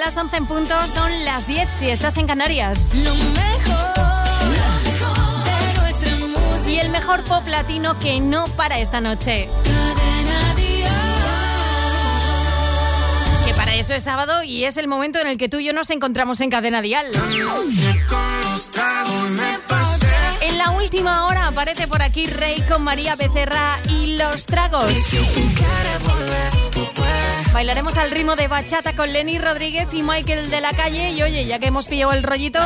las 11 en punto, son las 10 si estás en Canarias. Lo mejor de nuestra música. Y el mejor pop latino que no para esta noche. Cadena Dial. Que para eso es sábado y es el momento en el que tú y yo nos encontramos en Cadena Dial. En la última hora aparece por aquí Rey con María Becerra y Los Tragos. Bailaremos al ritmo de bachata con Lenny Rodríguez y Michael de la Calle. Y oye, ya que hemos pillado el rollito...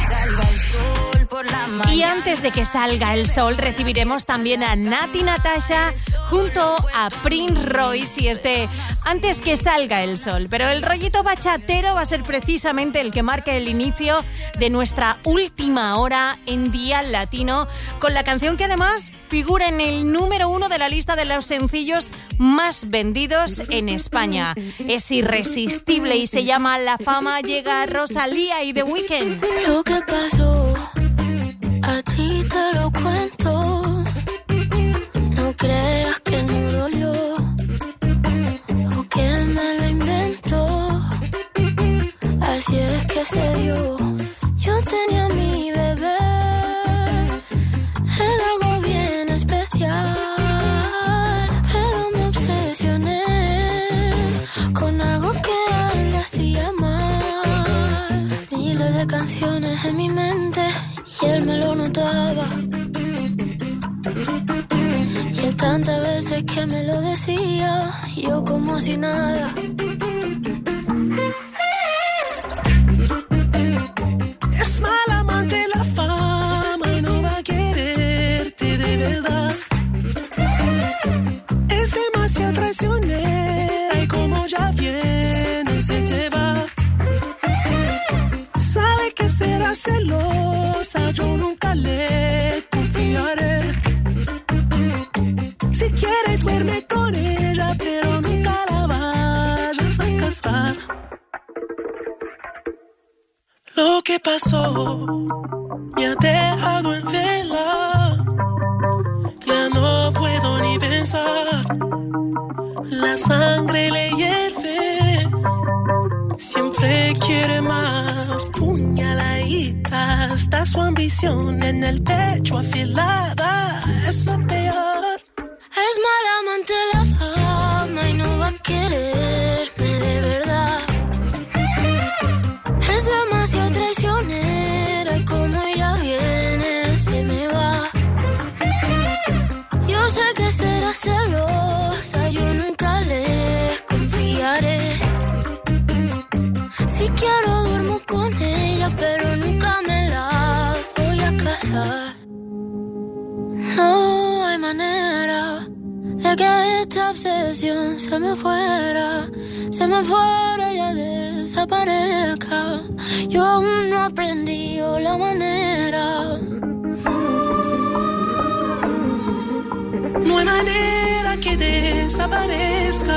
Y antes de que salga el sol, recibiremos también a Nati Natasha junto a Prince Royce y Antes que salga el sol. Pero el rollito bachatero va a ser precisamente el que marque el inicio de nuestra última hora en Dial Latino, con la canción que además figura en el número 1 de la lista de los sencillos más vendidos en España. Es irresistible y se llama La Fama. Llega Rosalía y The Weeknd. Lo que pasó, a ti te lo cuento. No creas que no dolió o que me lo inventó. Así es que se dio. Yo tenía a mi bebé, era algo bien especial, pero me obsesioné con algo que a él le hacía mal. Miles de canciones en mi mente y él me lo notaba. Y él tantas veces que me lo decía, yo como si nada. Es mal amante la fama y no va a quererte de verdad. Es demasiado traicionera y como ya viene se te va. Sabe que será celosa, yo nunca le confiaré. Si quiere duerme con ella, pero nunca la vayas a casar. Lo que pasó me ha dejado en vela. Ya no puedo ni pensar. La sangre le hierve. Siempre quiere más, puñaladita. Está su ambición en el pecho afilada. Es lo peor. Es mala amante la fama y no va a quererme de verdad. Es demasiado traicionera y como ella viene se me va. Yo sé que será celosa, yo nunca le confiaré. Si quiero duermo con ella, pero nunca me la voy a casar. No hay manera de que esta obsesión se me fuera y ya desaparezca. Yo aún no he aprendido la manera. No hay manera que desaparezca.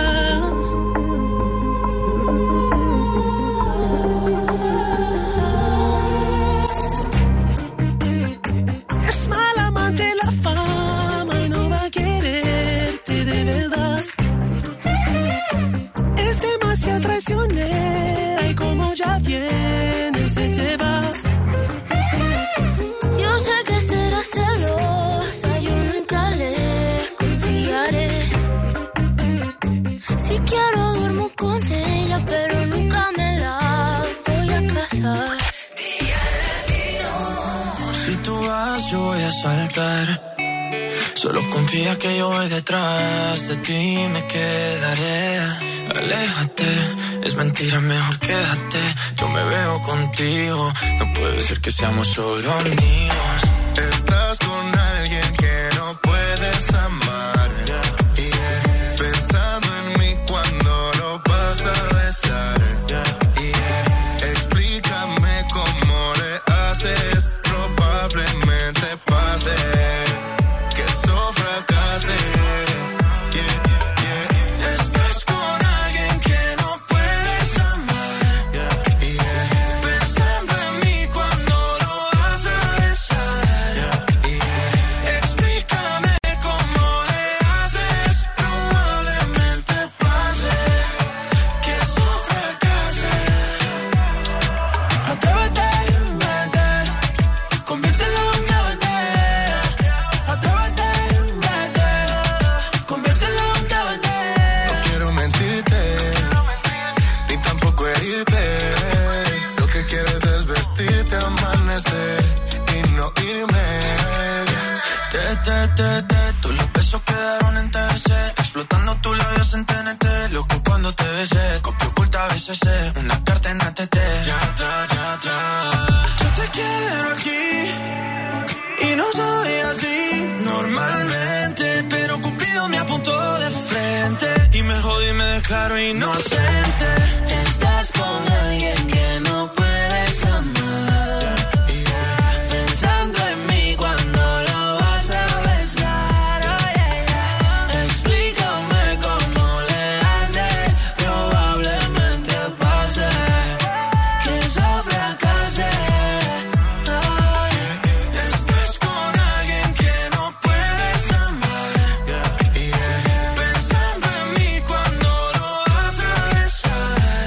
Es mala amante la fama y no va a quererte de verdad. Es demasiado traicionera y como ya viene se te va. Yo sé que será celosa, yo nunca le confiaré. Si quiero duermo con ella, pero nunca me la voy a casar. Si tú vas, yo voy a saltar. Solo confía que yo voy detrás de ti, me quedaré. Aléjate, es mentira, mejor quédate. Yo me veo contigo, no puede ser que seamos solo amigos. Estás con alguien que no puedes amar. Yeah. Pensando en mí cuando lo vas a besar. Yeah. Explícame cómo le haces. Probablemente pase que eso fracase. Estás con alguien que no puedes amar. Pensando en mí cuando lo vas a besar. Todos los besos quedaron en TBC, explotando tus labios en TNT. Loco cuando te besé, copio oculta BCC, una carta en ATT. Ya atrás. Yo te quiero aquí y no soy así normalmente, pero Cupido me apuntó de frente y me jodí y me declaro inocente. Estás con alguien que no puedes amar, pensando en mí cuando lo vas a besar. Oh, yeah. Explícame cómo le haces, probablemente pase que eso fracase. Oh, yeah. Estás con alguien que no puedes amar, pensando en mí cuando lo vas a besar.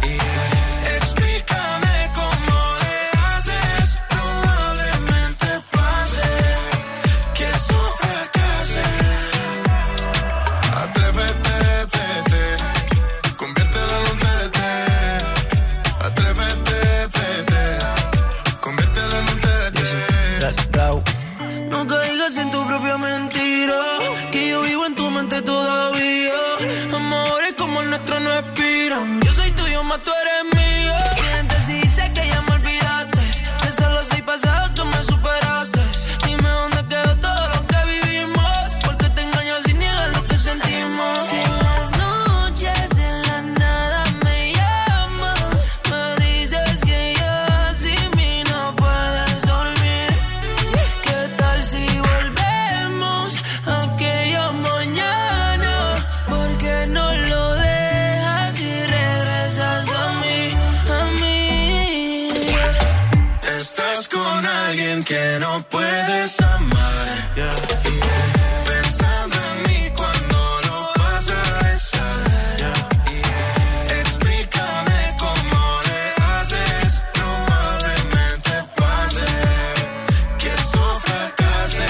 Explícame cómo le haces, probablemente pase que eso fracase. Atrévete, vete, conviértelo en un TT. Atrévete, vete, conviértelo en un TT. No caigas en tu propia mentira, que yo vivo en tu mente todavía. Amores como el nuestro no expiran. Yo soy tuyo, más tú eres mío. Mientes si dice que ya me olvidaste, que solo soy pasado, tú me superaste. Dime dónde quedó todo lo que vivimos, porque te engañas sin niegar lo que sentimos. Si en las noches de la nada me llamas, me dices que ya sin mí no puedes dormir. ¿Qué tal si volvemos a aquella mañana? ¿Por qué no lo dejas y regresas a mí, a mí? Estás con alguien que no puedes amar, pensando en mí cuando lo vas a besar. Explícame cómo le haces, probablemente pase que eso fracase.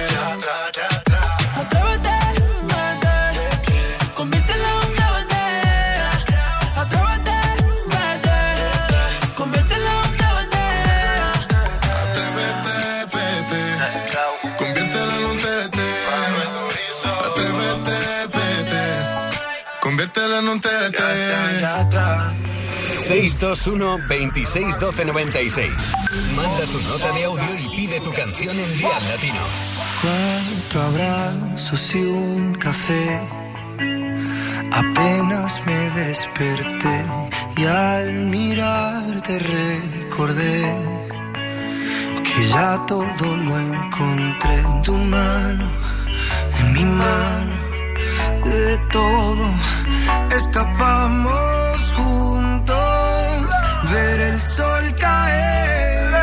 Atrévete, vete, conviértelo en un TBT. Atrévete, vete, conviértelo en un TBT. Atrévete, vete, conviértelo en un TT. Atrévete, vete, conviértelo en un TT. 621 26 12 96. Manda tu nota de audio y pide tu canción en Dial Latino. 4 abrazos y un café. Apenas me desperté y al mirarte recordé que ya todo lo encontré en tu mano, en mi mano. De todo escapamos juntos, ver el sol caer.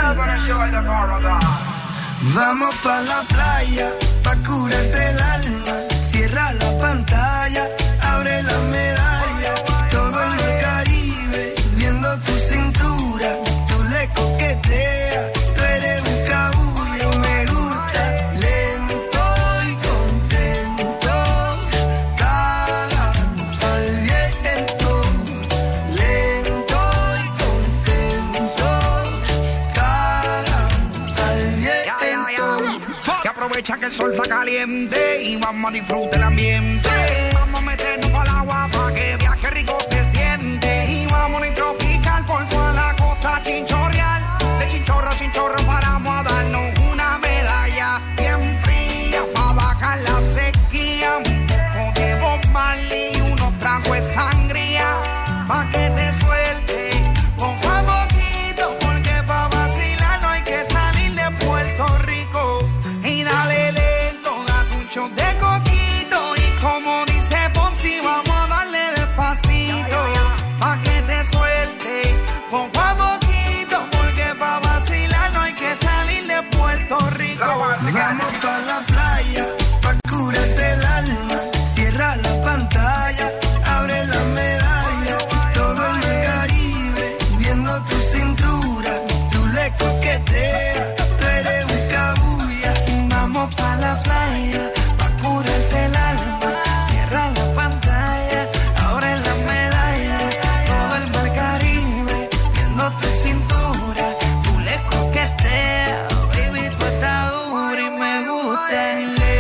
Vamos pa' la playa, pa' curarte el alma. Cierra la pantalla, abre la medalla. Todo en el Caribe, viendo tu cintura. Tú le coqueteas, tú eres un cabullo. Me gusta lento y contento. Cara al viento, lento y contento. Cara al viento. Que aprovecha que el sol está caliente y vamos a disfrutar el ambiente. Vamos a meternos para el agua para que veas qué rico se siente. Y vamos a tropical por toda la costa chinchorreal. De chinchorro a chinchorro paramos a darnos una medalla bien fría para bajar la sequía. Un poco de Bob Marley y unos tragos de sangría pa' que te suelte poco a poquito, porque pa' vacilar no hay que salir de Puerto Rico. Y dale lento, date un shot de coquito. Y como dice Fonsi, vamos a darle despacito pa' que te suelte poco a poquito, porque pa' vacilar no hay que salir de Puerto Rico. Vamos pa' la playa, pa' curarte el alma. Cierra la pantalla, abre la medalla. Todo en el Caribe, viendo tu cintura. Tú le coqueteas, tú eres un cabulla. Vamos pa' la playa, pa' curarte el alma. Cierra la pantalla, abre la medalla. Todo el mar Caribe, viendo tu cintura. Tú le coqueteas, baby, tú estás dura y me gusta.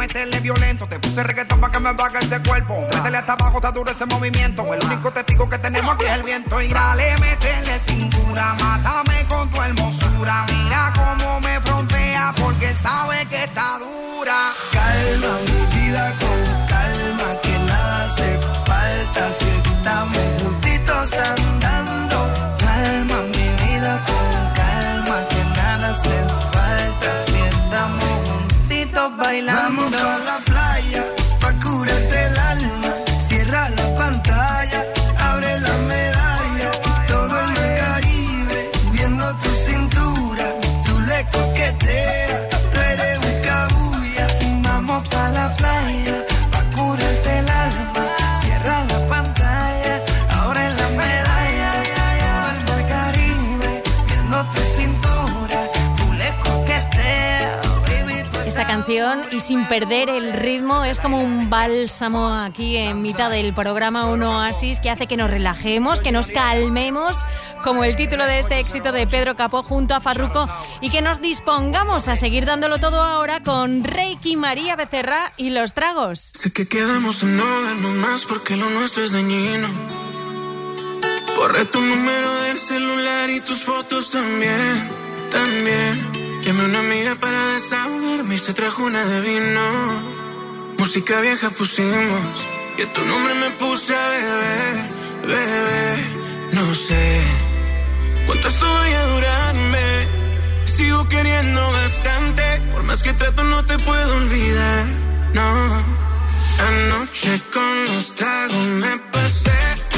meterle violento. Te puse reggaetón pa' que me baje ese cuerpo. Métele hasta abajo, está duro ese movimiento. El único testigo que tenemos aquí es el viento. Y dale, métele cintura, mátame con tu hermosura. Mira cómo me frontea porque sabe que está dura. Calma, mi vida, con calma, que nada hace falta si estamos juntitos andando. Calma, mi vida, con calma, que nada hace falta si estamos juntitos bailando. Vamos pa' la playa, pa' curarte el alma. Cierra la pantalla, abre la medalla. Todo en el Caribe, viendo tu cintura. Tú le coqueteas, tú eres un cabulla. Vamos pa' la playa, pa' curarte el alma. Cierra la pantalla, abre la medalla. Todo en el Caribe, viendo tu cintura. Tú le coqueteas, baby. Esta canción, y sin perder el ritmo, es como un bálsamo aquí en mitad del programa, un oasis que hace que nos relajemos, que nos calmemos, como el título de este éxito de Pedro Capó junto a Farruko, y que nos dispongamos a seguir dándolo todo ahora con Reiki, María Becerra y Los Tragos. Sé que quedamos en no vernos más porque lo nuestro es dañino. Borré tu número del celular y tus fotos también. Llamé a una amiga para desahogarme y se trajo una de vino. Música vieja pusimos y a tu nombre me puse a beber, bebé. No sé cuánto esto voy a durarme. Sigo queriendo bastante. Por más que trato no te puedo olvidar. No. Anoche con los tragos me pasé.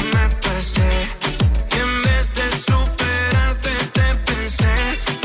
Y en vez de superarte te pensé.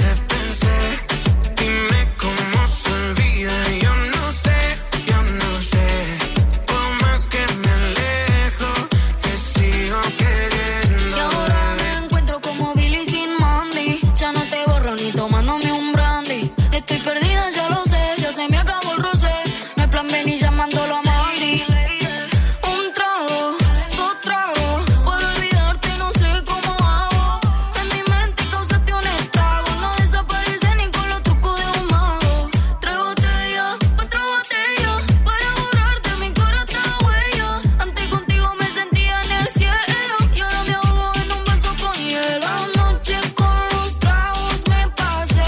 Dime cómo se olvida. Yo no sé. Por más que me alejo, te sigo queriendo. Y ahora me encuentro como Billy sin Mandy. Ya no te borro ni tomándome un brandy. Estoy perdida, ya lo sé. Ya se me acabó el rosé. No hay plan B ni llamándolo a Mandy. Un trago, dos tragos. Por olvidarte no sé cómo hago. En mi mente causaste un estrago. No desaparece ni con los trucos de un mago. Tres botellas, otra botella. Para borrarte mi cara está huella. Antes contigo me sentía en el cielo. Y ahora me ahogo en un vaso con hielo. Anoche con los tragos me pasé.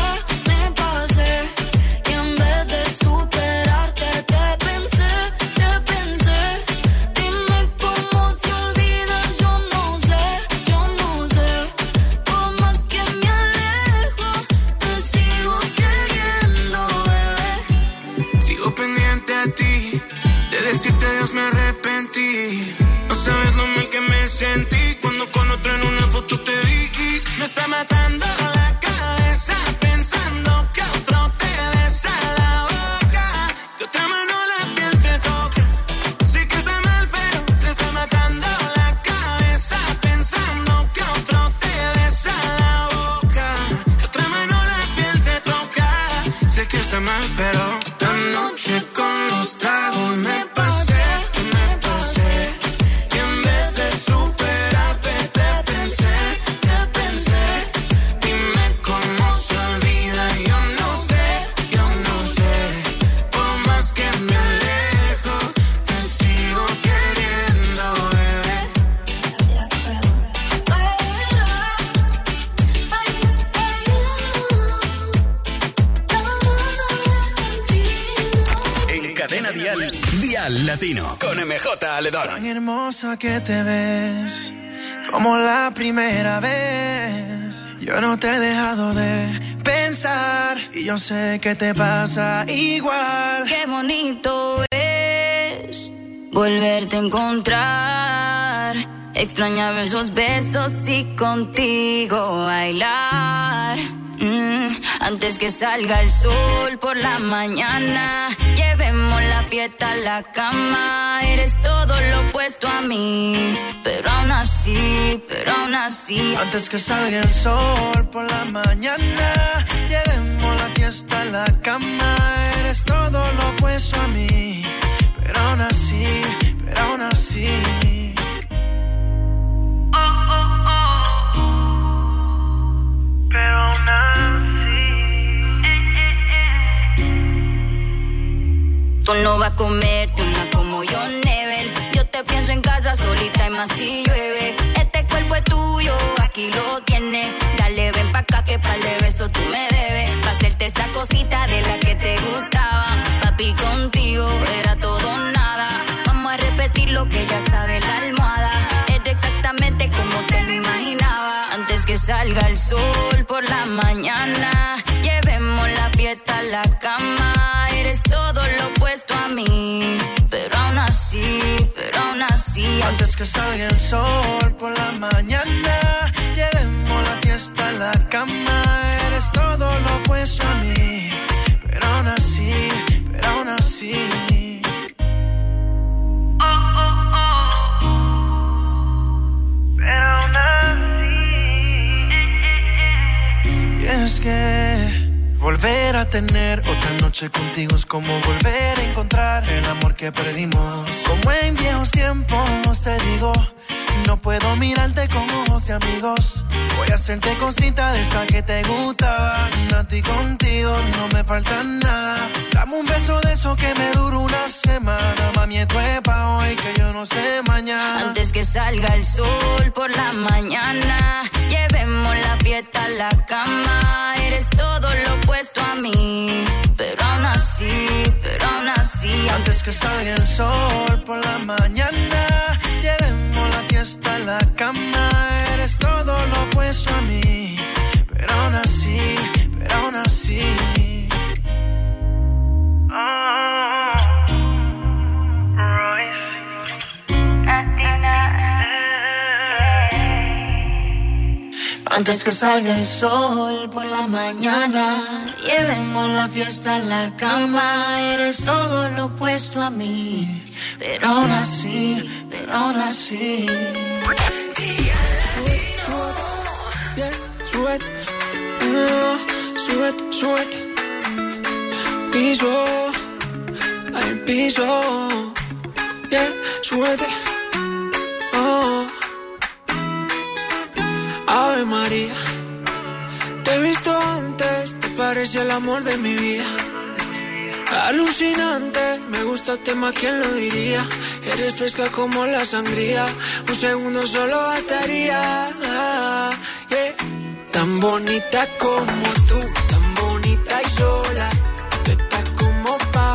Y en vez de superarte te pensé. Dime cómo se olvida, yo no sé. Por más que me alejo, te sigo queriendo, bebé. Sigo pendiente a ti. De decirte adiós me arrepentí. No sabes lo mal que me sentí cuando con otro en una foto te vi. Me está matando la cabeza pensando que otro te besa la boca, que otra mano la piel te toca. Sé que está mal pero te está matando la cabeza pensando que otro te besa la boca, que otra mano la piel te toca. Sé que está mal pero anoche con los tragos me pasé. Y en vez de superarte te pensé. Dime cómo se olvida. Yo no sé. Por más que me alejo, te sigo queriendo, bebé. En Cadena Dial, Dial Latino, con MJ Aledón. Tan hermosa que te ves, como la primera vez. Yo no te he dejado de pensar y yo sé que te pasa igual. Qué bonito es volverte a encontrar. Extrañaba esos besos y contigo bailar. Antes que salga el sol por la mañana, llevemos la fiesta a la cama. Eres todo lo opuesto a mí, pero aún así. Antes que salga el sol por la mañana, llevemos la fiesta a la cama. Eres todo lo opuesto a mí, pero aún así. Pero aún así. tú no vas a comerte una como yo, Nebel. Yo te pienso en casa solita y más si llueve. Este cuerpo es tuyo, aquí lo tienes. Dale, ven pa' acá que par de besos tú me debes. Pa' hacerte esa cosita de la que te gustaba. Papi, contigo era todo o nada. Vamos a repetir lo que ya sabe la almohada. Era exactamente como te lo imaginaba. Antes que salga el sol por la mañana, llevemos la fiesta a la cama. Eres todo lo opuesto a mí, pero aún así. Antes que salga el sol por la mañana, llevemos la fiesta a la cama. Eres todo lo opuesto a mí, pero aún así. Pero aún así. Y es que volver a tener otra noche contigo es como volver a encontrar el amor que perdimos. Como en viejos tiempos te digo, no puedo mirarte con ojos de amigos. Voy a hacerte cosita de esa que te gustaban. A ti contigo no me falta nada. Dame un beso de eso que me dura una semana. Mami, esto es pa' hoy que yo no sé mañana. Antes que salga el sol por la mañana, llevemos la fiesta a la cama. Eres todo lo opuesto a mí, pero aún así. Antes que salga el sol por la mañana, llevemos la fiesta a la cama. Eres todo lo opuesto a mí, pero aún así. Antes que salga el sol por la mañana, llevemos la fiesta a la cama. Eres todo lo opuesto a mí, pero aún así. Súbete, piso, al piso, yeah, súbete, oh. Ave María, te he visto antes, te parece el amor de mi vida. Alucinante, me gustaste más, ¿quién lo diría? Eres fresca como la sangría, un segundo solo bastaría, yeah. Tan bonita como tú, tan bonita y sola. Tú estás como pa'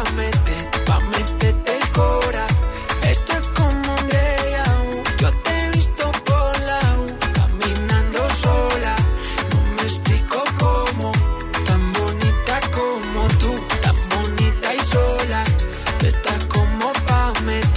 meterte el cora. Esto es como un déjà vu. Yo te he visto por la U, caminando sola. No me explico cómo. Tan bonita como tú, tan bonita y sola. Tú estás como pa'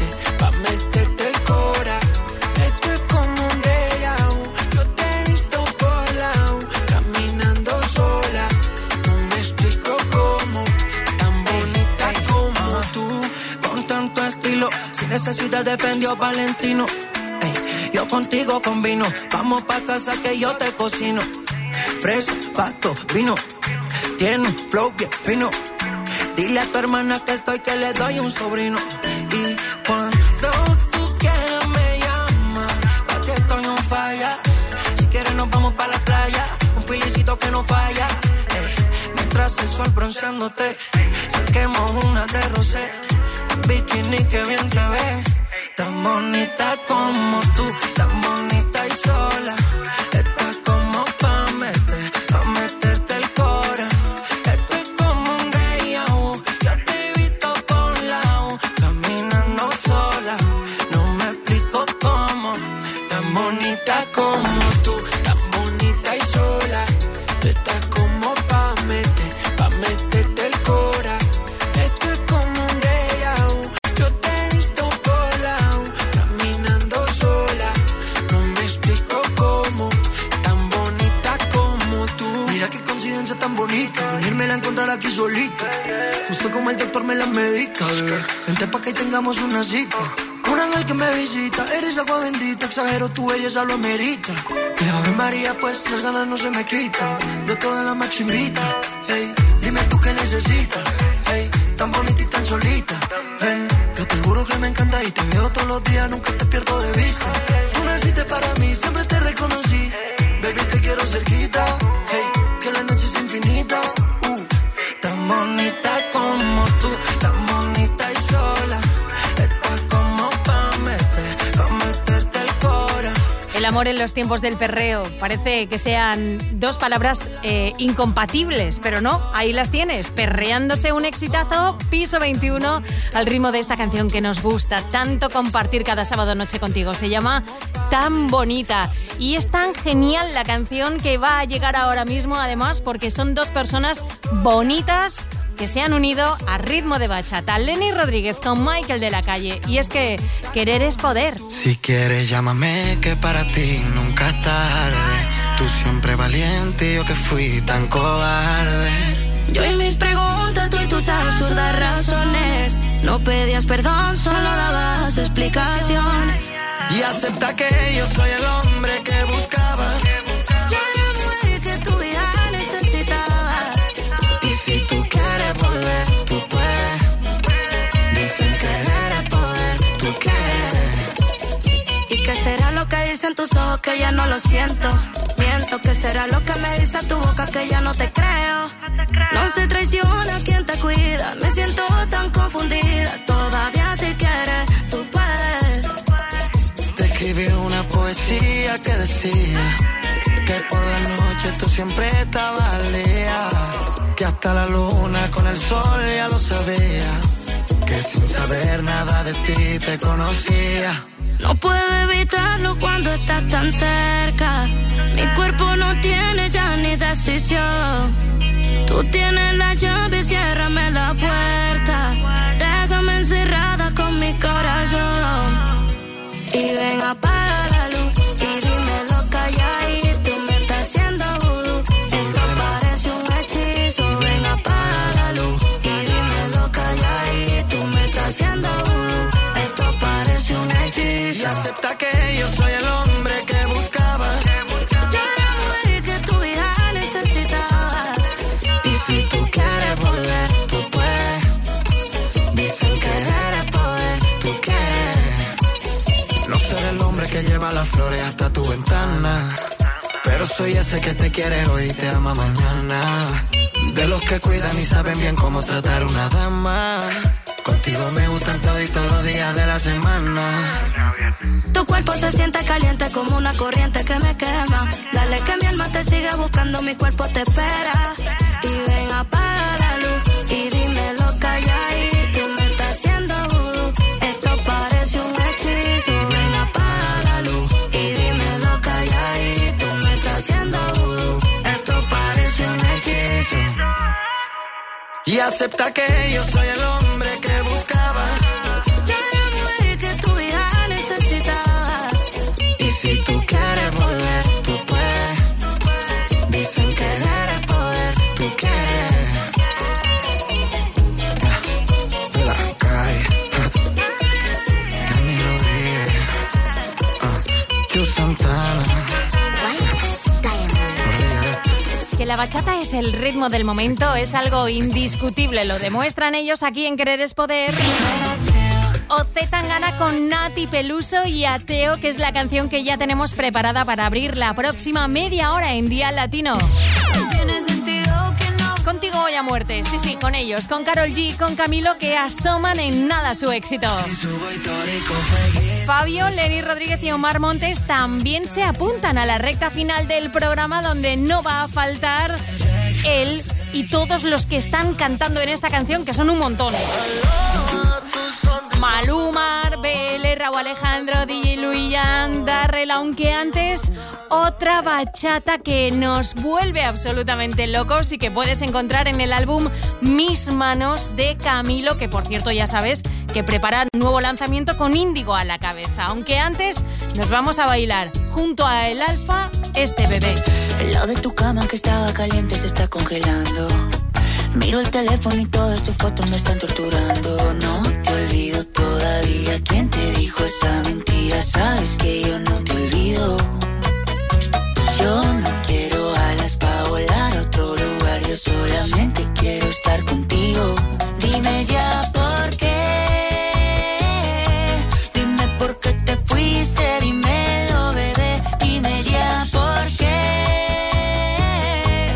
meterte el cora. Esto es como un déjà vu. Yo te he visto por la U, caminando sola. No me explico cómo. Tan bonita como tú, con tanto estilo. Si necesidad defendió Valentino. Ey, yo contigo combino. Vamos pa' casa que yo te cocino. Fresa, pasto, vino. Tiene un flow bien fino. Dile a tu hermana que le doy un sobrino. Y cuando tú quieras me llamas, pa' ti estoy on fire. Si quieres nos vamos pa' la playa, un pilicito que no falla. Mientras el sol bronceándote, saquemos una de rosé. En bikini que bien te ve. Tan bonita como tú, tan bonita y sola. Estás como pa' meterte el cora. Esto es como un déjà vu. Yo te he visto por la U, caminando sola. No me explico cómo. Tan bonita como tú, tan bonita y sola. Tú estás como pa' meterte el cora. Esto es como un déjà vu. Yo te he visto por la U, caminando sola. No me explico cómo. Tan bonita como tú. Mira qué coincidencia tan bonita, venírmela a encontrar aquí solita. Justo como el doctor me la medica, bebé. Vente pa' que tengamos una cita. Un ángel que me visita, eres agua bendita. Exagero, tu belleza lo amerita. De Ave María, pues las ganas no se me quitan. De todas las más chimbitas. Hey, dime tú qué necesitas. Hey, tan bonita y tan solita. Ven, yo te juro que me encanta y te veo todos los días, nunca te pierdo de vista. Tú naciste para mí, siempre te reconocí. Baby, te quiero cerquita. Hey, que la noche es infinita. Tan bonita como tú, tan bonita y amor en los tiempos del perreo. Parece que sean dos palabras incompatibles, pero no, ahí las tienes. Perreándose, un exitazo, Piso 21, al ritmo de esta canción que nos gusta tanto compartir cada sábado noche contigo. Se llama Tan Bonita. Y es tan genial la canción que va a llegar ahora mismo, además, porque son dos personas bonitas que se han unido a ritmo de bachata. Lenny Rodríguez con Michael de la Calle. Y es que querer es poder. Si quieres llámame, que para ti nunca es tarde. Tú siempre valiente y yo que fui tan cobarde. Yo y mis preguntas, tú y tus absurdas razones. No pedías perdón, solo dabas explicaciones. Y acepta que yo soy el hombre que buscaba. Yo era la mujer que tu vida necesitaba. Y si tú quieres volver, tú puedes. Dicen que eres poder, tú quieres. ¿Y qué será lo que dicen tus ojos que ya no lo siento? Miento, ¿qué será lo que me dice tu boca que ya no te creo? No se traiciona quien te cuida. Me siento tan confundida. Todavía si quieres, tú puedes. Te escribí una poesía que decía que por la noche tú siempre estabas al día. Que hasta la luna con el sol ya lo sabía. Que sin saber nada de ti te conocía. No puedo evitarlo cuando estás tan cerca. Mi cuerpo no tiene ya ni decisión. Tú tienes la llave, ciérrame la puerta. Déjame encerrada con mi corazón. Y ven, apaga la luz y dímelo calladito. Me está haciendo vudú. Esto parece un hechizo. Ven, apaga la luz y dímelo calladito. Me está haciendo vudú. Esto parece un hechizo. Y acepta que yo soy el hombre que buscaba. Yo era la mujer que tu vida necesitaba. Y si tú quieres volver, tú puedes. Dicen que eres poder, tú quieres. No seré el hombre que lleva las flores hasta tu ventana, pero soy ese que te quiere hoy y te ama mañana. De los que cuidan y saben bien cómo tratar una dama. Contigo me gustan todos los días de la semana. Tu cuerpo se siente caliente como una corriente que me quema. Dale que mi alma te sigue buscando, mi cuerpo te espera. Y ven, apaga la luz y dímelo calladito. Me está haciendo vudú, esto parece un hechizo. Ven, apaga la luz y dímelo calladito. Me está haciendo vudú, esto parece un hechizo. Y acepta que yo soy el hombre que buscaba. Yo era la mujer que tu vida necesitaba. Y si tú quieres volver, tú puedes. Dicen que eres poder, tú quieres. De la calle. Lenny Rodríguez. Chu Santana. Que la bachata es el ritmo del momento, es algo indiscutible, lo demuestran ellos aquí en Querer es Poder. O Zetangana con Nati Peluso y Ateo, que es la canción que ya tenemos preparada para abrir la próxima media hora en Día Latino. Contigo hoy a muerte, sí, con ellos, con Karol G, con Camilo, que asoman en nada su éxito. Fabio, Lenny Rodríguez y Omar Montes también se apuntan a la recta final del programa, donde no va a faltar él y todos los que están cantando en esta canción, que son un montón. Maluma, Arbele, Raúl Alejandro, DJ Luiyan, Darrell, aunque antes otra bachata que nos vuelve absolutamente locos y que puedes encontrar en el álbum Mis Manos de Camilo, que por cierto ya sabes que prepara nuevo lanzamiento con Índigo a la cabeza. Aunque antes nos vamos a bailar junto a El Alfa, este bebé. El lado de tu cama que estaba caliente se está congelando. Miro el teléfono y todas tus fotos me están torturando. No te olvido todavía. ¿Quién te dijo esa mentira? Sabes que yo no te olvido. Yo no quiero alas para volar a otro lugar. Yo solamente quiero estar contigo. Dime ya por qué. Dime por qué te fuiste. Dímelo, bebé. Dime ya por qué.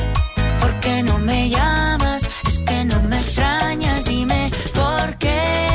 ¿Por qué no me llamas? Es que no me extrañas. Dime por qué.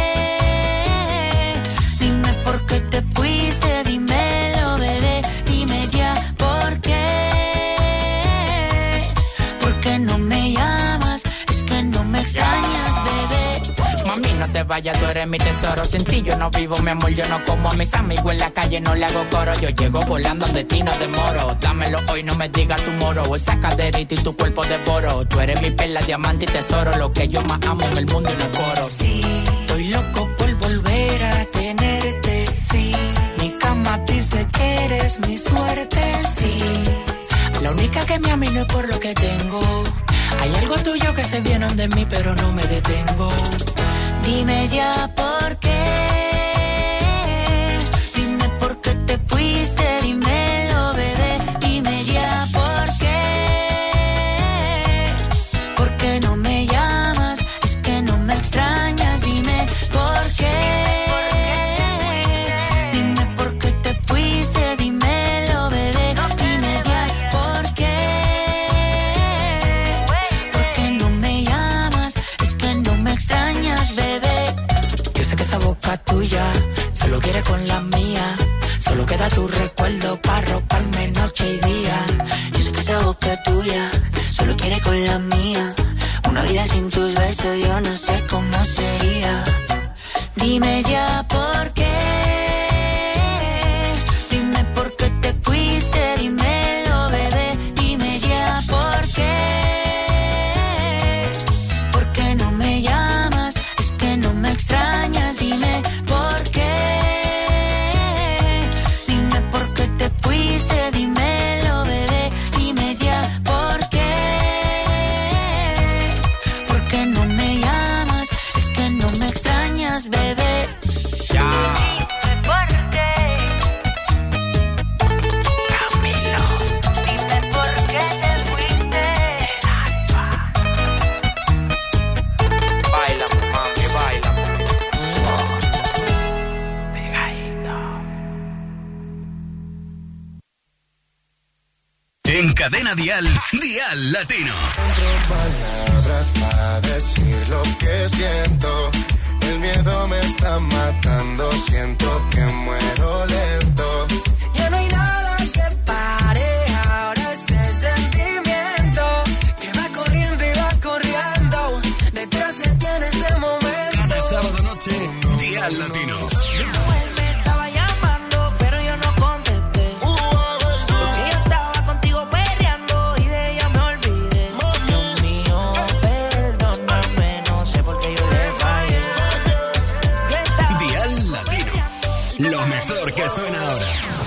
vaya, tú eres mi tesoro. Sin ti yo no vivo, mi amor, yo no como. A mis amigos en la calle no le hago coro. Yo llego volando de ti, no demoro. Dámelo hoy, no me digas tu moro. Esa caderita y tu cuerpo devoro. Tú eres mi perla, diamante y tesoro. Lo que yo más amo en el mundo y no coro. Sí, estoy loco por volver a tenerte. Sí, mi cama dice que eres mi suerte. Sí, la única que me ama y no es por lo que tengo. Hay algo tuyo que se viene de mí, pero no me detengo. Dime ya por qué. Dime por qué te fuiste, dímelo, bebé. Dime ya por qué. ¿Por qué no me llamas? Es que no me extrañas. Dime por qué. Dime por qué te fuiste, dímelo, bebé. Dime ya por qué. ¿Por qué no me llamas? Es que no me extrañas, bebé. Yo sé que esa boca tuya solo quiere con la mía. Solo queda tu recuerdo para roparme noche y día. Yo sé que esa boca tuya solo quiere con la mía. Una vida sin tus besos yo no sé cómo sería. Dime ya por qué. Dime por qué te fuiste, dímelo, bebé. Dime ya por qué. ¿Por qué no me llamas? Es que no me extrañas. Dime por qué. Dime por qué te fuiste, dímelo, bebé. Dime ya por qué. ¿Por qué no me llamas? Es que no me extrañas, bebé. Ya. En Cadena Dial, Dial Latino. Palabras para decir lo que siento. El miedo me está matando. Siento que muero lento. Ya no hay nada que pare ahora este sentimiento que va corriendo y va corriendo. Detrás de ti en este momento. Cada sábado noche, Dial Latino. Lo mejor que suena ahora.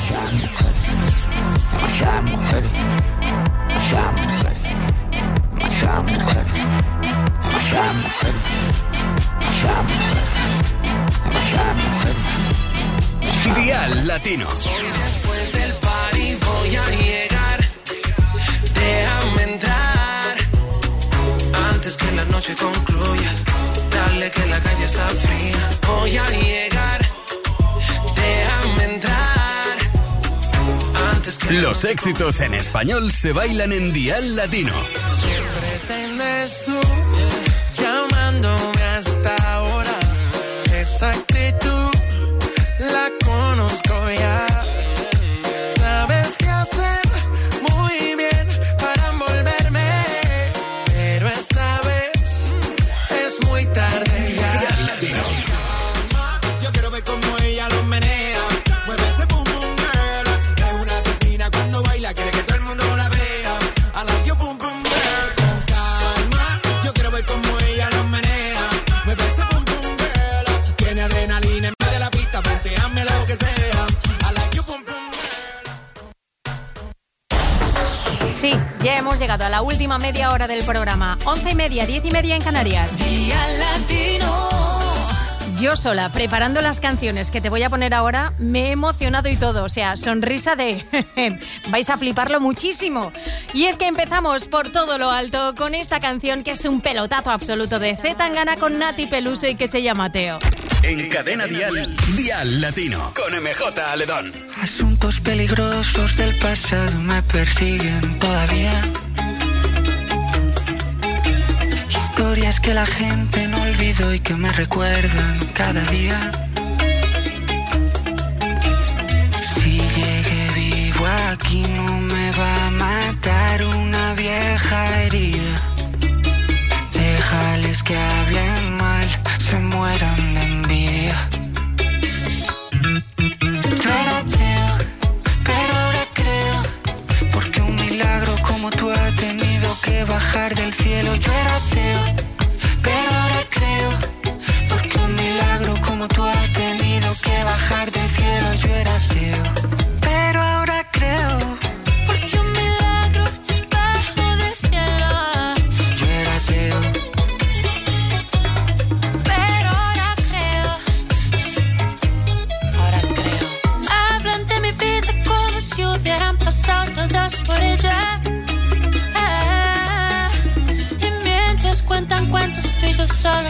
Demasiada mujer. Demasiada mujer. Demasiada mujer. Demasiada mujer. Demasiada mujer. Demasiada mujer. Dial Latino. Después del party voy a llegar. Déjame entrar antes que la noche concluya. Dale que la calle está fría. Voy a llegar. Déjame entrar antes que los éxitos en español se bailan en Dial Latino. ¿Qué pretendes tú llamándome hasta ahora? Esa actitud la conozco ya. Sabes qué hacer muy bien para envolverme, pero esta vez es muy tarde ya. Dial Latino. Yo quiero ver cómo ella lo menea. Mueve ese boom boom girl. Es una asesina cuando baila, quiere que todo el mundo la vea. I like your boom boom girl. Con calma, yo quiero ver cómo ella lo menea. Mueve ese boom boom girl. Tiene adrenalina en medio de la pista, planteame lo que sea. I like your boom boom girl. Sí, ya hemos llegado a la última media hora del programa. 11:30, 10:30 en Canarias. Dial Latino. Yo sola, preparando las canciones que te voy a poner ahora, me he emocionado y todo. O sea, sonrisa de... vais a fliparlo muchísimo. Y es que empezamos por todo lo alto con esta canción que es un pelotazo absoluto de C. Tangana con Nati Peluso y que se llama Teo. En Cadena Dial, Dial Latino, con MJ Aledón. Asuntos peligrosos del pasado me persiguen todavía. Historias que la gente no olvidó y que me recuerdan cada día. Si llegué vivo aquí no me va a matar una vieja herida. Déjales que hablen mal, se mueran de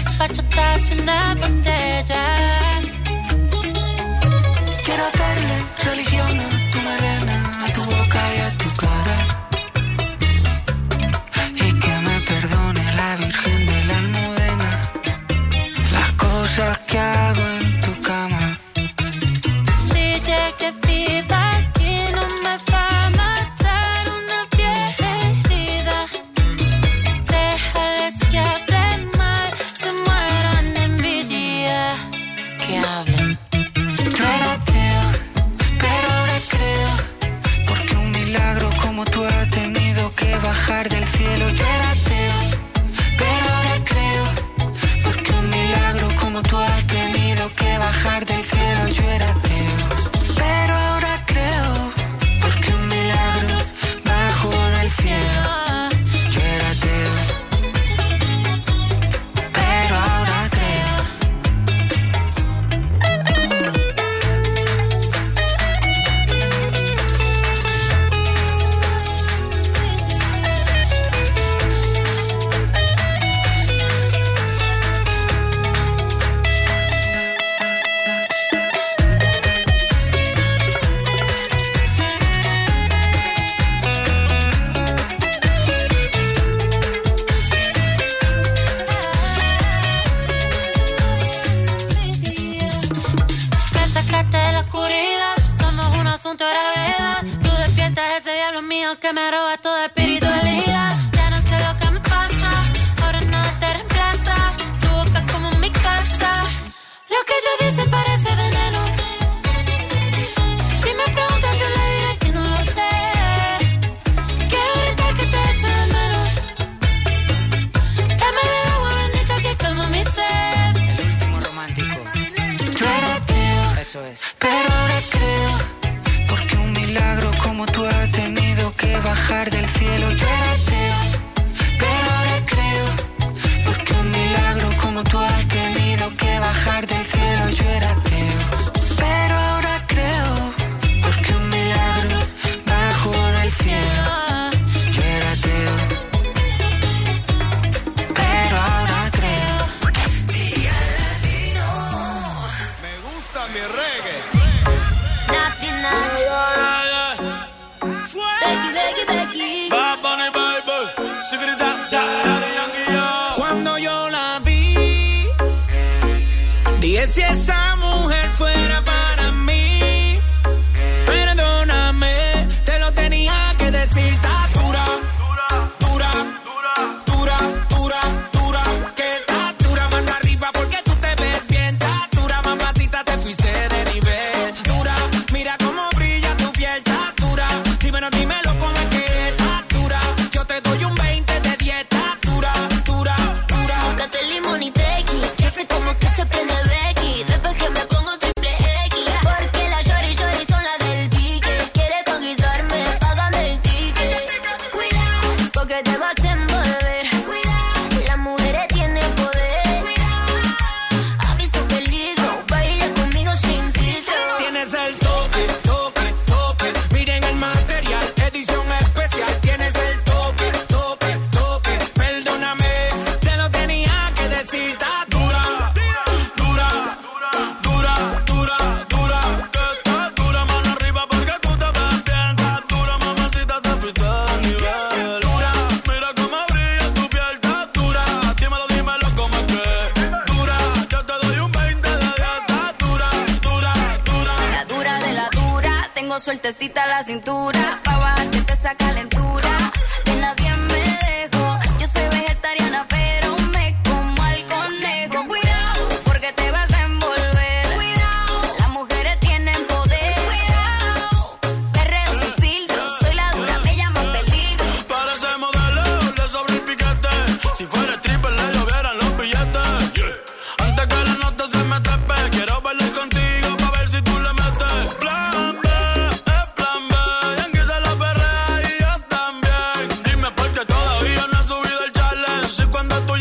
bachatas y una botella. Quiero hacerle religión a tu melena, a tu boca y a tu cara. Y que me perdone la Virgen de la Almudena las cosas que hago en tu cama. Si llegué viva aquí no me va a matar una vieja herida. Déjales que hablen mal, se mueran de envidia. Que hablen. Yo era ateo, pero ahora creo, porque un milagro como tú ha tenido que bajar del cielo. Yo era ateo, pero ahora creo, porque un milagro como tú has tenido que bajar del cielo. Yo era ateo, pero ahora creo, porque un milagro bajó del cielo. Yo era ateo, pero ahora creo. Me sacaste de la oscuridad, somos un asunto de gravedad. Tú despiertas ese diablo mío que me roba todo espíritu de vida. Ya no sé lo que me pasa, ahora nada te reemplaza. Tu boca es como mi casa, lo que ellos dicen parece veneno. Si me preguntan yo le diré que no lo sé. Quiero gritar que te echo de menos. Dame del agua bendita que calma mi sed. El último romántico. Yo era ateo, Eso es. pero ahora creo, porque un milagro como tú has tenido que bajar del cielo. Yo era ateo, pero ahora creo, porque un milagro como tú has tenido que bajar del cielo. Yo era ateo, pero ahora creo, porque un milagro bajó del cielo. Yo era ateo, pero ahora creo. Me gusta mi reggae. Naughty, naughty. Becky, Becky, Becky. Bad Bunny, baby. Sigrita, Daddy Yankee, yo. Cuando yo la vi, dije si esa mujer fuera para mí. Perdóname, te lo tenía que decir. Está dura, dura, dura, dura, dura. Que está dura, mano arriba porque tú te ves bien. Está dura, mamacita, te fuiste de nivel. Dura, mira cómo brilla tu piel. Está dura, dímelo cómo es que está dura. Yo te doy un 20 de dieta. Dura, dura, dura. Búscate limón y tequi, que sé como que se prende Becky. Después que me pongo triple X, porque la shorty son las del pique. Quiere conquistarme, págame el ticket. Cuidado, porque te vas a envolver. Cuidado, las mujeres tienen poder. Cuidado, aviso peligro, baila conmigo sin filtro. Tienes el toque, toque, toque. Miren el material, edición especial. Tienes el toque, toque, toque. Perdóname, te lo tenía que decir. Está dura, dura, dura, dura, dura. Que está dura, mano arriba porque tú te ves bien. Está dura, mamacita, te fuiste de nivel. Dura, Mira cómo brilla tu piel, está dura. Dímelo cómo es que dura. Yo te doy un 20 de dieta. Dura, dura, dura. La dura de la dura, tengo sueltecita la cintura. Pa' bajarte te esa calentura. De nadie me dejo, yo soy vegetariana pero me como al conejo. Cuidado, porque te vas a envolver. Cuidado, las mujeres tienen poder. Cuidado, perreo sin filtro, soy la dura, me llaman peligro. Para ese modelo le sobra el piquete. Si fuera triple le llovieran los billetes. Antes que la nota se me trepe, quiero bailar contigo pa' ver si tú le metes. Plan B, es plan B. Yankee se la perrea y yo también. Dime por qué todavía no has subido el challenge. Si cuando tú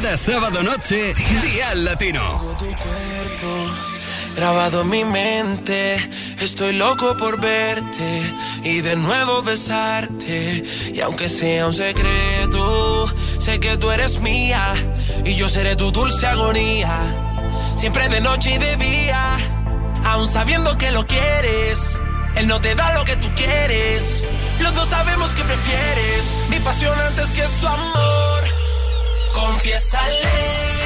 Cada sábado noche, Dial Latino. Tu cuerpo grabado en mi mente, estoy loco por verte y de nuevo besarte. Y aunque sea un secreto, sé que tú eres mía y yo seré tu dulce agonía. Siempre de noche y de día, aún sabiendo que lo quieres. Él no te da lo que tú quieres. Los dos sabemos que prefieres mi pasión antes que tu amor. Confiésale,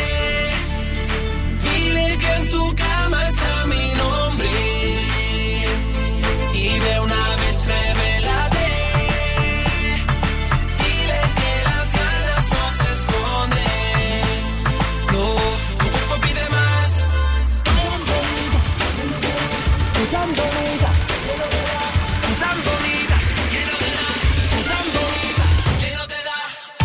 dile que en tu cama está mi nombre y de una vez revélate. Dile que las ganas no se esconden. No, tu cuerpo pide más. Tan bonita, tan bonita, lleno de la, tan bonita, lleno de la.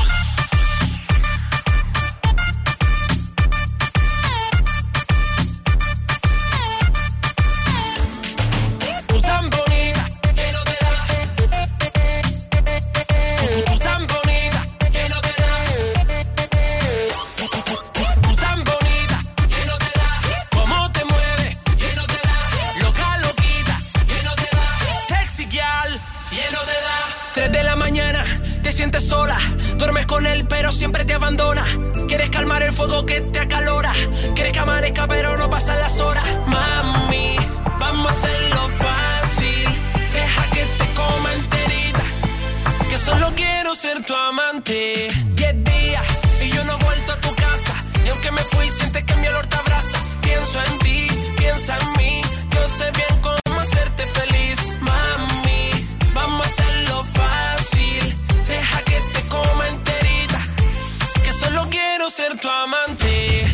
Tú tan bonita, lleno de la. Tú tan bonita, lleno de la. Tú tan bonita, lleno de la. Cómo te mueves, lleno de la. Loca, loquita, lleno de la. Sexy girl, lleno de la. 3 de la mañana, te sientes sola. Duermes con él, pero siempre te abandona. Quieres calmar el fuego que te acalora. Quieres que amanezca, pero no pasan las horas. Mami, vamos a hacerlo fácil. Deja que te coma enterita. Que solo quiero ser tu amante. 10 días y yo no he vuelto a tu casa. Y aunque me fui, sientes que mi olor te abraza. Pienso en ti, piensa en mí. Yo sé bien cómo hacerte feliz. Mami, vamos a hacerlo fácil. Deja que te coma enterita. Que solo quiero ser tu amante.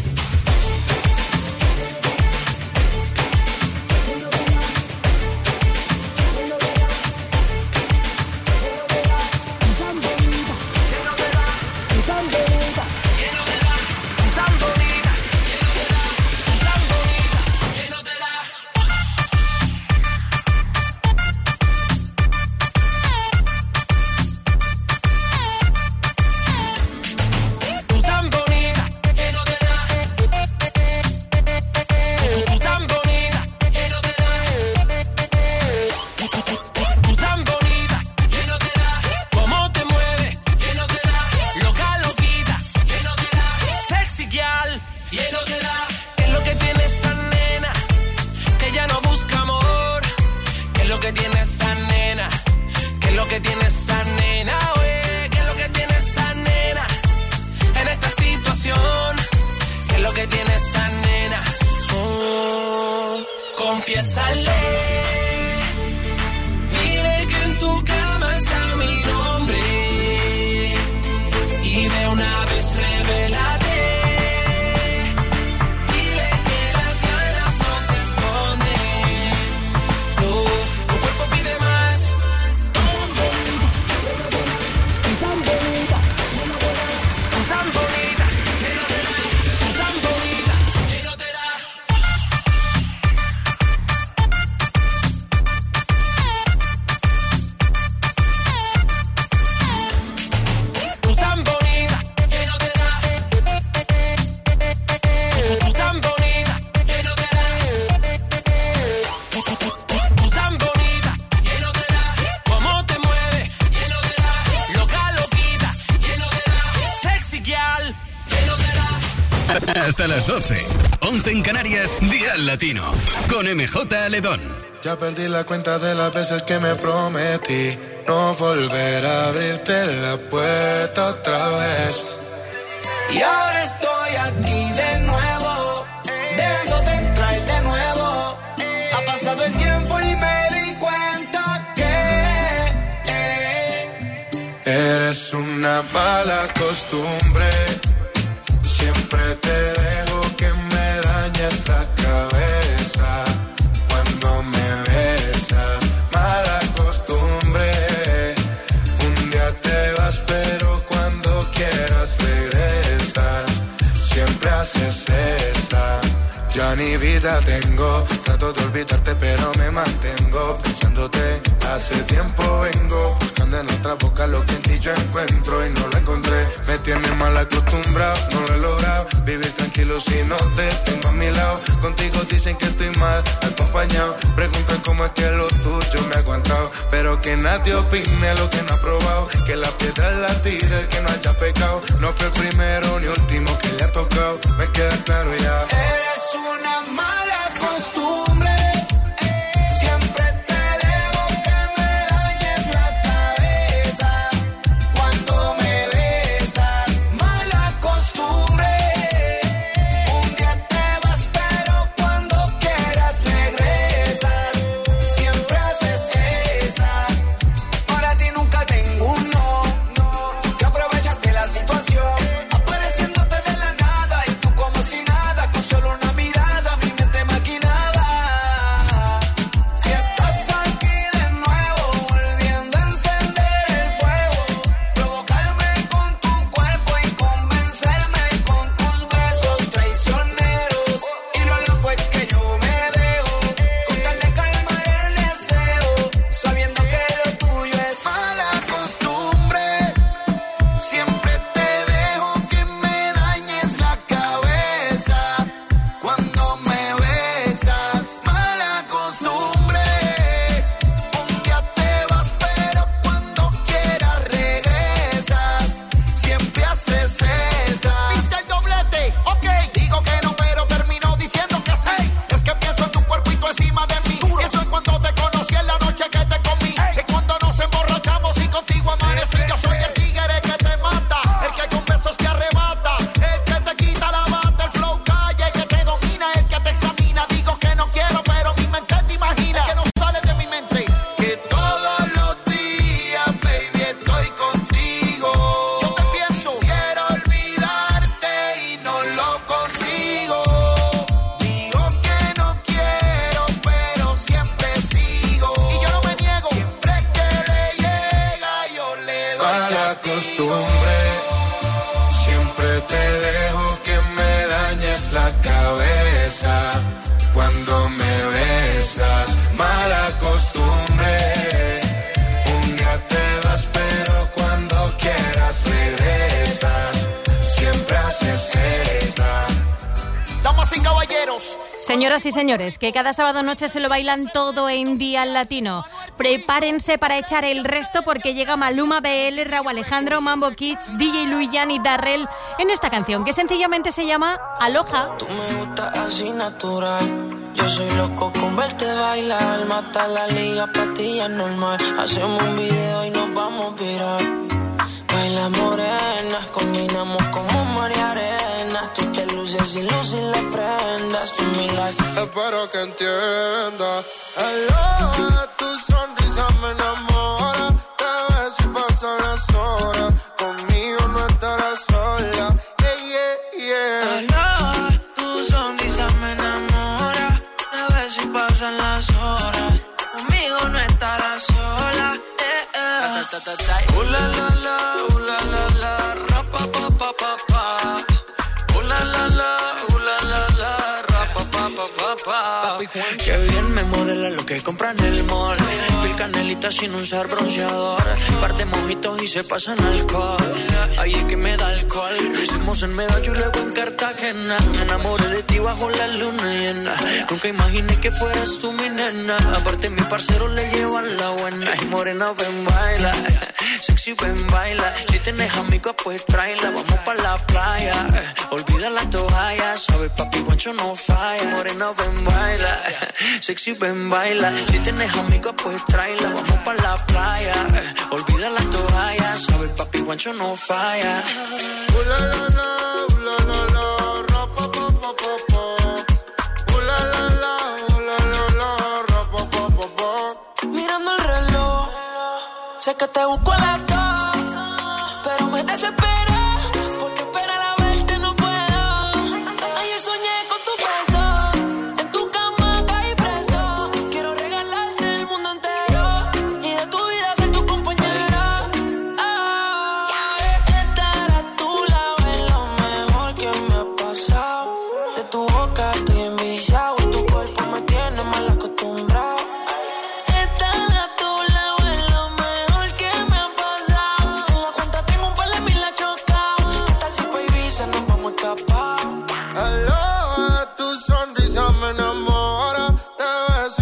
Confiésale, dile que en tu cama está mi nombre y de una vez revélate. Dile que las ganas no se esconden. No, tu cuerpo pide más. Tan bonita, tan bonita, tan bonita, lleno de la, tan bonita, lleno de la. Hasta las 12, 11 en Canarias, Dial Latino, con MJ Aledón. Ya perdí la cuenta de las veces que me prometí no volver a abrirte la puerta otra vez. Y ahora estoy aquí de nuevo, dejándote entrar de nuevo. Ha pasado el tiempo y me di cuenta que eres una mala costumbre. Siempre te dejo que me dañes la cabeza cuando me besas. Mala costumbre. Un día te vas, pero cuando quieras regresas. Siempre haces esta. Ya ni vida tengo. Trato de olvidarte, pero me mantengo pensándote. Hace tiempo vengo buscando en otra boca lo que en ti yo encuentro y no lo encontré. Me tienes mal acostumbrado, no lo he logrado. tranquilo si no te tengo a mi lado. Contigo dicen que estoy mal acompañado. Preguntan cómo es que lo tuyo me ha aguantado. Pero que nadie opine lo que no ha probado. Que la piedra la tira el que no haya pecado. No fue el primero ni último que le ha tocado. Me queda claro ya. Eres una mala costumbre. Siempre te dejo que me dañes la cabeza cuando me besas. Mala costumbre. Un día te vas pero cuando quieras regresas. Siempre haces esa. Para ti nunca tengo un no. Que aprovechaste la situación. Apareciéndote de la nada y tú como si nada. Con solo una mirada mi mente maquinada. Si estás aquí de nuevo volviendo a encender el fuego. Provocarme con tu cuerpo y convencerme con tus besos traicioneros. Y lo loco es que yo me dejo con tal de calmar el deseo. Sabiendo que lo tuyo es mala costumbre. Siempre te dejo que me dañes la cabeza cuando me besas. Mala costumbre. Un día te vas pero cuando quieras regresas. Siempre haces esa. ¿Viste el doblete? Ok. Digo que no pero termino diciendo que sí. Es que pienso en tu cuerpo y tú encima de mí. Pienso en cuando te conocí en la noche que te comí. Es cuando nos emborrachamos y contigo amanecí. Yo soy el tigre que te mata. El que con besos te arrebata. El que te quita la bata. El flow calle que te domina. El que te examina. Digo que no quiero pero mi mente te imagina. Es que no sale de mi mente. Que todos los días, baby, estoy contigo. Yo te pienso. Quiero olvidarte y no lo consigo. Digo que no quiero pero siempre sigo. Y yo no me niego. Siempre que le llega yo le doy Mala costumbre. Siempre te dejo que me dañes la cabeza cuando me besas. Mala costumbre. Un día te vas pero cuando quieras regresas. Siempre haces esa. Damas y caballeros. Señoras y señores, que cada sábado noche se lo bailan todo en Día Latino. Prepárense para echar el resto porque llega Maluma, BL, Raúl Alejandro, Mambo Kids, DJ Luyan y Darrell en esta canción que sencillamente se llama Aloha. Tú me gustas así natural. Yo soy loco con verte bailar. Matar la liga, pa' ti ya es normal. Hacemos un video y nos vamos a virar. Baila morena, combinamos como mar y arena. Tú te luces y luces la prendas. Tú mi life. Espero que entienda. Aloha, tu sonrisa me enamora. Te ves y pasan las horas. Conmigo no estarás sola. Yeah, yeah, yeah. Aloha, tu sonrisa me enamora. Te ves y pasan las horas. Conmigo no estarás sola. La la la, la la la, rapa pa pa pa pa. La la la, la la, rapa pa pa pa pa. Qué bien me modela lo que compran en el mall. Pil canelita sin usar bronceador. Par de mojitos y se pasan alcohol. Ahí es que me da alcohol. Lo hicimos en Medallo y luego en Cartagena. Me enamoré de ti bajo la luna llena. Nunca imaginé que fueras tú mi nena. Aparte mi parcero le llevan la buena. Y morena ven baila, sexy ven baila. Si tienes amigos pues tráela. Vamos pa' la playa, olvida la toalla. Sabes papi guancho no falla. Morena ven baila, sexy ven baila. Si tienes amigos pues tráela. Vamos pa' la playa, olvida la toalla. Sabes papi guancho no falla. La la la, la la la, rapa pa pa pa pa. La la la, la la la, rapa pa pa pa. Mirando el reloj, sé que te busco a las 2, pero me desespero porque esperar a verte no puedo. Ayer soñé con tu beso, en tu cama caí preso. Quiero regalarte el mundo entero y de tu vida ser tu compañero. Estar a tu lado es lo mejor que me ha pasado. De tu boca estoy enviciado y tu cuerpo me tiene mal acostumbrado. Estar a tu lado es lo mejor que me ha pasado. En la cuenta tengo un par de mil achos.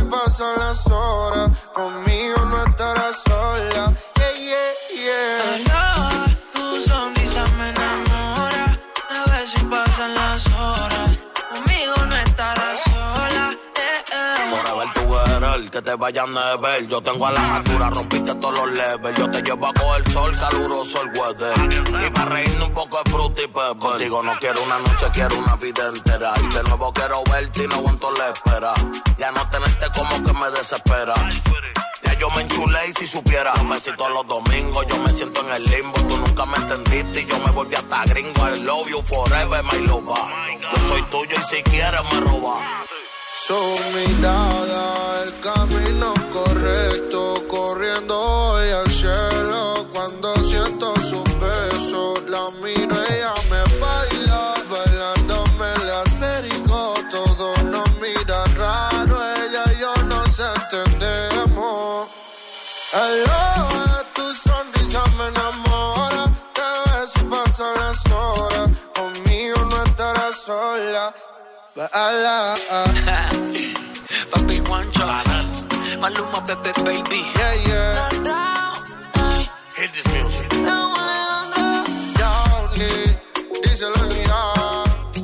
pasan las horas, conmigo no estarás sola. Yeah, yeah, yeah. Aloha, tu sonrisa me enamora. A ver si pasan las horas, conmigo no estarás sola. Forever tú eres el que te vayan a ver. Yo tengo a la altura, rompiste todos los levels. Yo te llevo a coger sol, caluroso el weather. Y para reírme un poco de fruta y pepper. Contigo no quiero una noche, quiero una vida entera. Y de nuevo quiero verte y no aguanto la espera. Ya no tenerte como que me desespera. Ya yo me enchulé y si supiera, besitos los domingos, yo me siento en el limbo. Tú nunca me entendiste y yo me volví hasta gringo. I love you forever, my lover. Yo soy tuyo y si quieres me roba. Su mirada, el camino correcto, corriendo hoy al cielo. Cuando siento sus besos, la miro, ella me baila, bailándome el acerico. Todos nos miran raro, ella y yo nos entendemos. Aloha, tu sonrisa me enamora. Te ves y pasan las horas, conmigo no estarás sola. Papi Juancho, Maluma, Pepe, baby. Yeah, yeah. Hit this music. Johnny, díselo ya.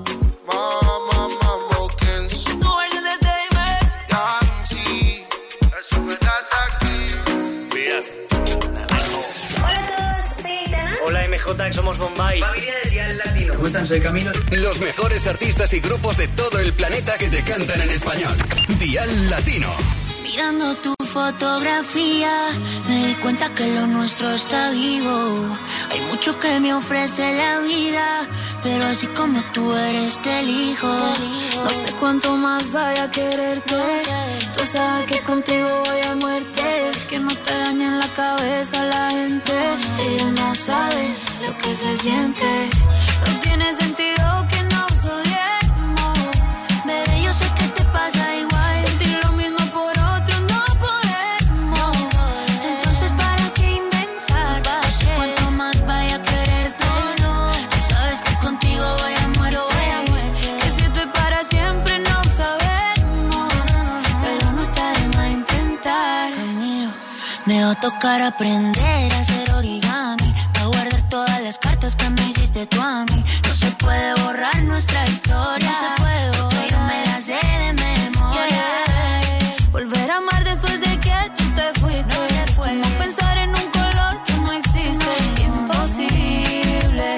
Mambo Kings. Tú eres de David. Yancy, eso me da aquí. Hola a todos, soy Itana. Hola MJ, somos Bombay. Familia de Dial Latino. ¿Cómo están? Soy Camilo. Los mejores artistas y grupos de todo el planeta que te cantan en español. Dial Latino. Mirando tu fotografía, me di cuenta que lo nuestro está vivo. Hay mucho que me ofrece la vida, pero así como tú eres te elijo. No sé cuánto más vaya a quererte. Tú sabes que contigo voy a muerte. Que no te dañen la cabeza la gente. Ella no sabe lo que se siente. No tiene sentido que nos odiemos. Bebé, yo sé que te pasa igual. Sentir lo mismo por otro no podemos. Entonces ¿para qué inventar? Cuanto más vaya a quererte. Tú sabes que contigo voy a muerte. Que si esto es para siempre no sabemos. Pero no está de más intentar. Camilo, me va a tocar aprender a hacer origami, a guardar todas las cartas que me hiciste tú a mí. No se puede borrar nuestra historia. No se puede borrar. Yo me la sé de memoria. Volver a amar después de que tú te fuiste. No pensar en un color que no existe. Imposible,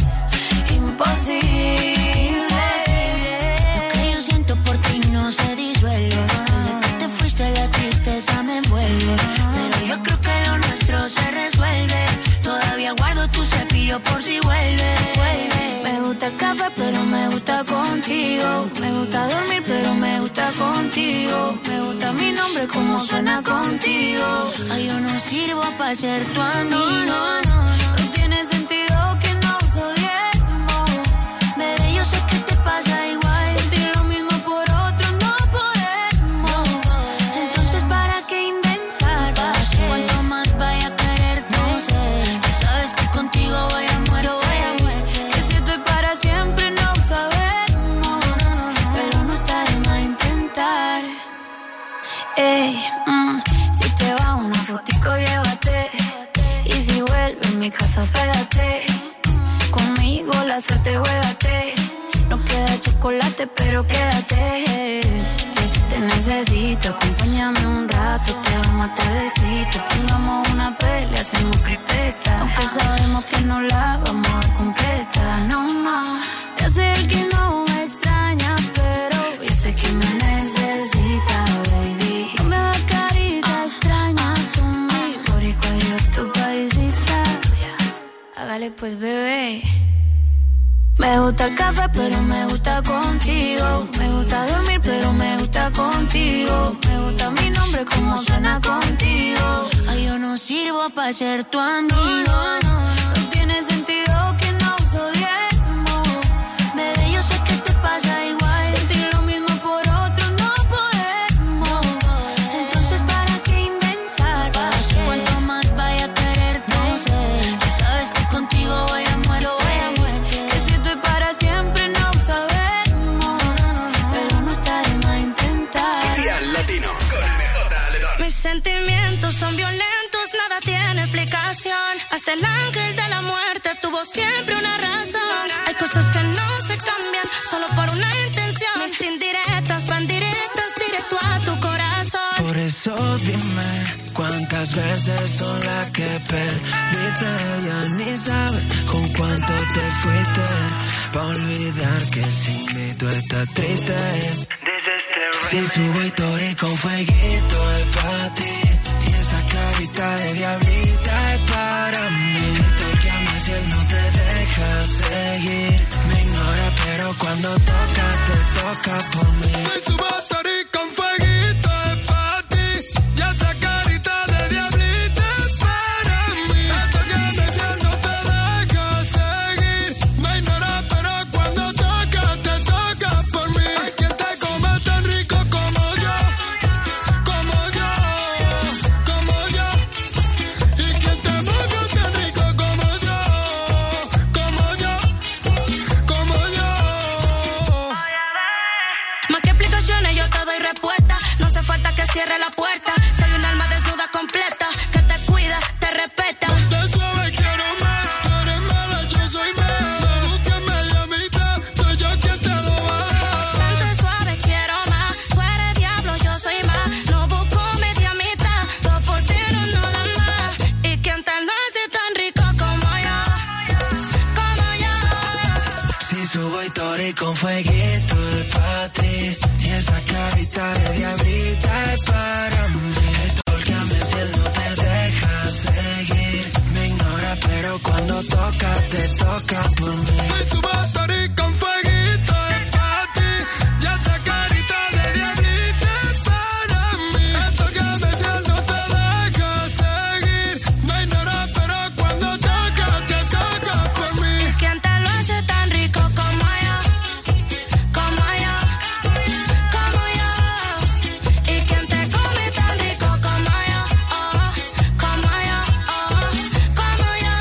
imposible. Lo que yo siento por ti no se disuelve. Desde que te fuiste la tristeza me envuelve. Pero yo creo que lo nuestro se resuelve. Todavía guardo tu cepillo por si vuelve. Me gusta el café pero me gusta contigo. Me gusta dormir pero me gusta contigo. Me gusta mi nombre como suena contigo. Ay, yo no sirvo para ser tu amigo. No tiene sentido que nos odiemos. Bebé, yo sé que te pasa igual. Sentir lo mismo por otro no podemos. Entonces ¿para qué inventar? Cuanto más vaya a quererte. Tú sabes que contigo voy a muerte. Que si esto es para siempre no sabemos. Pero no está de más intentar. Ey, si te va una fotico llévate. Y si vuelve en mi casa pégate. Conmigo la suerte juégate. No queda chocolate pero quédate. Te necesito, acompáñame un rato. Te vamos a tardecito. Pongamos una pelea, hacemos cripeta. Aunque sabemos que no la vamos a dar completa. No, no, ya sé el que no me extraña, pero yo sé que me necesita, baby. No me da carita extraña conmigo, boricua yo tu paisita. Hágale pues, bebé. Me gusta el café, pero me gusta contigo. Me gusta dormir, pero me gusta contigo. Me gusta mi nombre, como suena contigo. Ay, yo no sirvo para ser tu amigo. No tiene sentido que nos odiemos. Bebé, yo sé que te pasa igual. Sentir lo mismo por otro no podemos. Entonces ¿para qué inventar? Cuanto más vaya a quererte. Tú sabes que contigo voy a muerte. Que si esto es para siempre no sabemos. Pero no está de más intentar. Dial Latino con sentimientos son violentos, nada tiene explicación. Hasta el ángel de la muerte tuvo siempre una razón. Hay cosas que no se cambian solo por una intención. Mis indirectas van directas directo a tu corazón. Por eso dime cuántas veces son las que perdiste. Ya ni sabes con cuánto te fuiste. Pa' olvidar que sin mí tú estás triste. Si subo historia con fueguito es para ti. Y esa carita de diablita es para mí. Tócame si él no te deja seguir. Me ignora pero cuando toca te toca por mí. Si subo historia con fueguito es para ti. Y esa carita de diablita es para mí. Tócame si él no te deja seguir. Me ignora pero cuando toca te toca por mí. Hay quien te come tan rico como yo. Como yo. Como yo. Y quien te mueve tan rico como yo. Como yo. Como yo. Más que explicaciones yo te doy respuesta. No hace falta que cierre la puerta. Soy un alma desnuda completa que te cuida, te respeta. Te suave quiero más. Tú eres mala, yo soy mala. Búsqueme la mitad. Soy yo quien te lo va a dar. Tanto suave quiero más. Tú eres diablo, yo soy más. No busco media mitad. 2 por 0 no dan más. Y quien tal lo hace tan rico como yo. Como yo. Si subo historia con fueguito es para ti. Y esa carita de diablita es para mí. Tócame si él no te deja seguir. Me ignora pero cuando toca te toca por mí. Si subo historia con fueguito es para ti. Y esa carita de diablita es para mí. Tócame si él no te deja seguir. Me ignora pero cuando toca te toca por mí. Y quien tal lo hace tan rico como yo. Como yo. Como yo. Y quien te come tan rico como yo. Oh, como yo. Oh, como yo.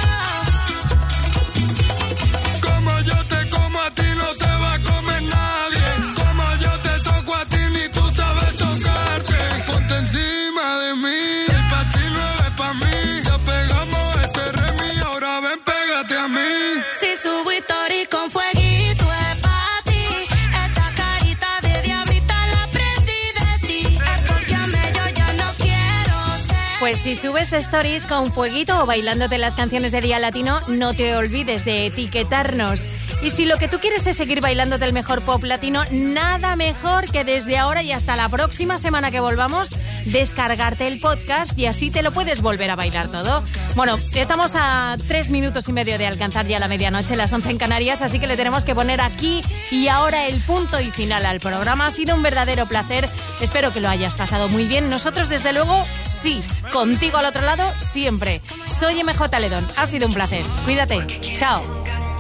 Como yo te como a ti no te va a comer nadie. Como yo te toco a ti ni tú sabes tocarte. Ponte encima de mí. 6 pa' ti, 9 pa' mí. Ya pegamos este remi, ahora ven pégate a mí. Si subo historia con fueguito es pa' ti. Esta carita de diablita la aprendí de ti. Es porque amé yo ya no quiero ser. Pues si subes stories con fueguito o bailándote las canciones de Día Latino, no te olvides de etiquetarnos. Y si lo que tú quieres es seguir bailándote el mejor pop latino, nada mejor que desde ahora y hasta la próxima semana que volvamos, descargarte el podcast y así te lo puedes volver a bailar todo. Bueno, estamos a 3 minutos y medio de alcanzar ya la medianoche, las 11 en Canarias, así que le tenemos que poner aquí y ahora el punto y final al programa. Ha sido un verdadero placer, espero que lo hayas pasado muy bien. Nosotros, desde luego, sí, contigo al otro lado, siempre. Soy MJ Ledón, ha sido un placer. Cuídate, chao.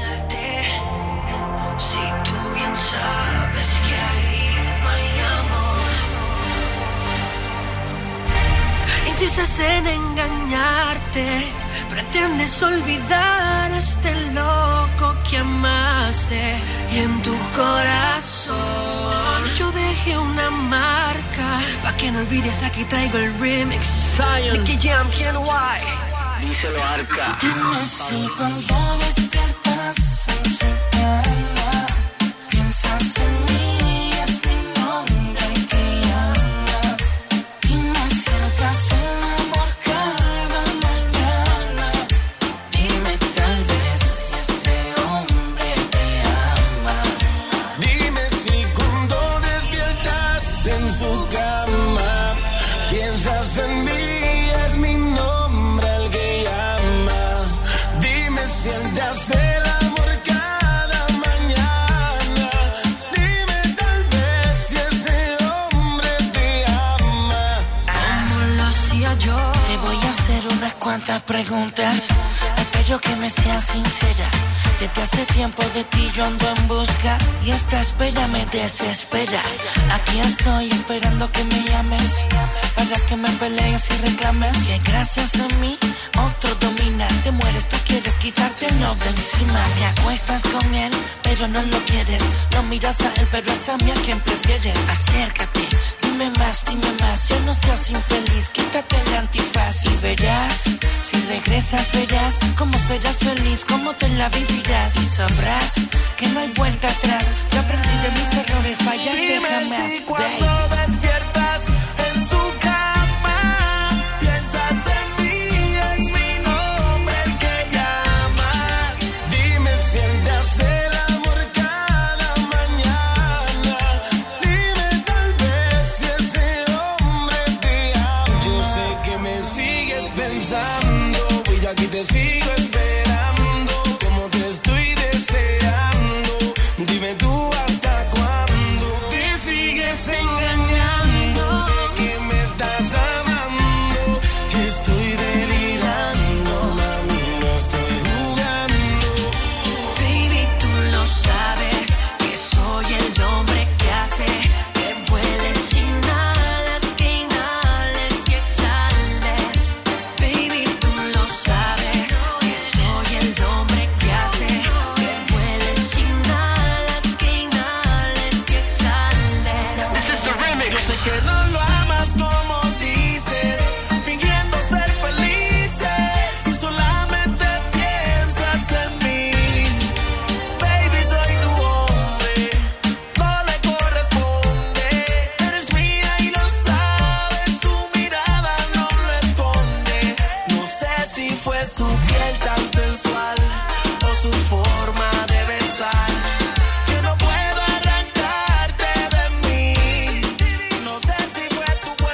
Si tú bien sabes que ahí no hay amor. Insistes en engañarte, pretendes olvidar a este loco que amaste. Y en tu corazón yo dejé una marca. Pa' que no olvides, aquí traigo el remix. Nicky Jam, KNY. Díselo, Arca. Dime si cuando despiertas en su cama piensas en mí, es mi nombre el que llamas. Dime si sientas el amor cada mañana. Dime tal vez si ese hombre te ama. Dime si cuando despiertas en su cama piensas en mí, es mi nombre el que llamas. Dime si él te hace el amor cada mañana. Dime tal vez si ese hombre te ama. Como lo hacía yo, te voy a hacer unas cuantas preguntas. Espero que me seas sincera. Desde hace tiempo de ti yo ando en busca y esta espera me desespera. Aquí estoy esperando que me llames para que me pelees y reclames que gracias a mí otro domina. Te mueres, tú quieres quitártelo de encima. Te acuestas con él, pero no lo quieres. No miras a él, pero es a mí a quien prefieres. Acércate, dime más, ya no seas infeliz. Quítate te la vivirás y sabrás que no hay vuelta atrás. Yo aprendí de mis errores, fallaste jamás. Dime si cuando despiertas en su cama piensas en mí, es mi nombre el que llama. Dime si él te hace el amor cada mañana. Dime tal vez si ese hombre te ama. Yo sé que me sigues pensando y yo aquí te sigo esperando, como te estoy deseando. Dime tú hasta cuándo te sigues engañando. Sé que me estás amando, estoy delirando, mami, no estoy jugando. Baby, tú lo sabes, que soy el hombre que hace que vueles, inhalas, que inhales y exhales. Baby, tú lo sabes, que soy el hombre que hace que vueles, inhalas, que inhales y exhales. Yo sé que no lo amas como dices, fingiendo ser felices, y solamente piensas en mí. Baby, soy tu hombre, no le corresponde. Eres mía y lo sabes, tu mirada no lo esconde. No sé si fue su piel tan